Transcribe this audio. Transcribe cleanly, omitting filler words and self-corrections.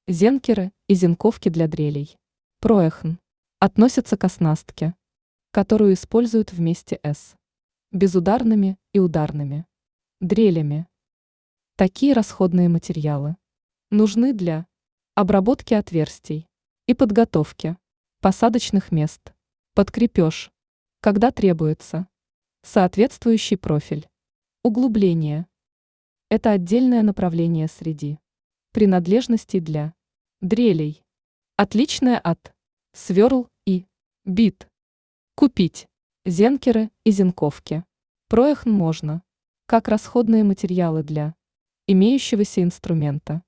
Зенкеры и зенковки для дрелей. Проехн. Относятся к оснастке, которую используют вместе с безударными и ударными дрелями. Такие расходные материалы нужны для обработки отверстий и подготовки посадочных мест под крепеж, когда требуется соответствующий профиль. Углубление. Это отдельное направление среди принадлежностей для дрелей, отличное от сверл и бит. Купить зенкеры и зенковки. Проехн можно как расходные материалы для имеющегося инструмента,